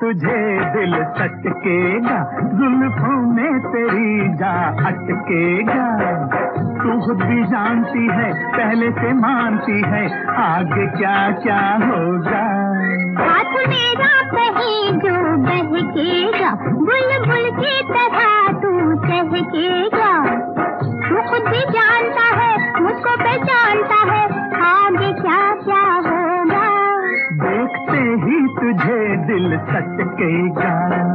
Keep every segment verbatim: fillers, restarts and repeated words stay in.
तुझे दिल सटकेगा, जुल्फों में तेरी जा अटकेगा। तू खुद भी जानती है, पहले से मानती है, आगे क्या क्या होगा। हाथ मेरा कहीं जो बहकेगा, बुलबुल की तरह तू चहकेगा। तू खुद भी जानता है, मुझको पहचानता है, आगे क्या क्या होगा। देखते ही तुझे दिल सटकेगा।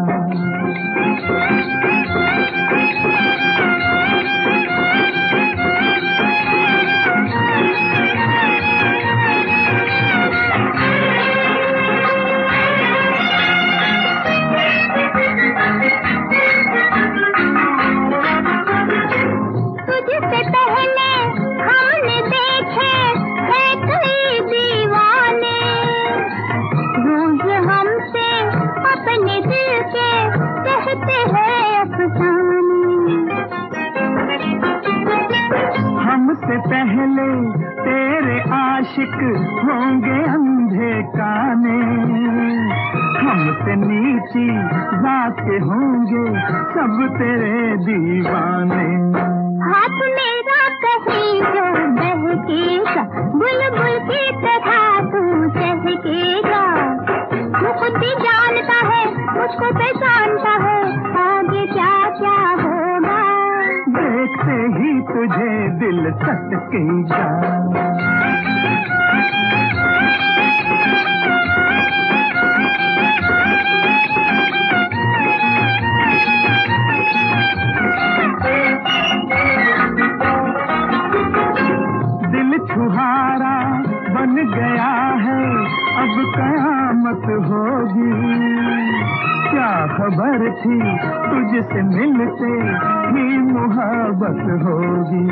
हमसे पहले तेरे आशिक होंगे अंधे काने, हमसे नीची जात के होंगे सब तेरे दीवाने। हाथ मेरा कहीं जो बहकेगा, बुलबुल की तरह तू चहकेगा। तू खुद भी जानता है, मुझको पहचानता है, आगे क्या क्या होगा। देखते ही तुझे दिल सटकेगा। दिल छुहारा बन गया है, अब कयामत होगी। क्या खबर थी तुझसे मिलते ही मोहब्बत होगी।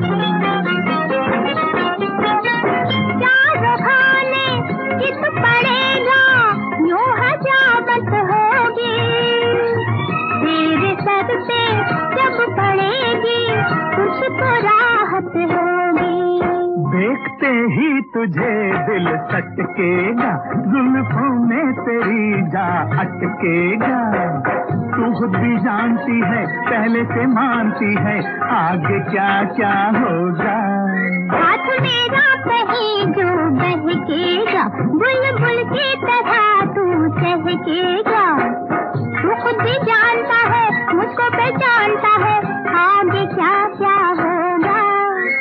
क्या खाने कित पड़ेगा, यूं हजामत होगी। तेरे सर पे जब पड़ेगी, कुछ तो राहत होगी। देखते ही तुझे दिल सटकेगा, जुल्फों में तेरी जा अटकेगा। तू खुद भी जानती है, पहले से मानती है, आगे क्या क्या होगा। हाथ मेरा कहीं जो बहकेगा, बुलबुल की तरह तू चहकेगा। तू खुद भी जानता है, मुझको पहचानता है, आगे क्या क्या होगा।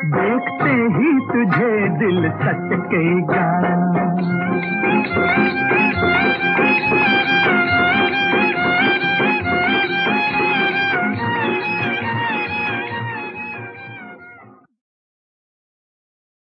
देखते ही तुझे दिल सटकेगा।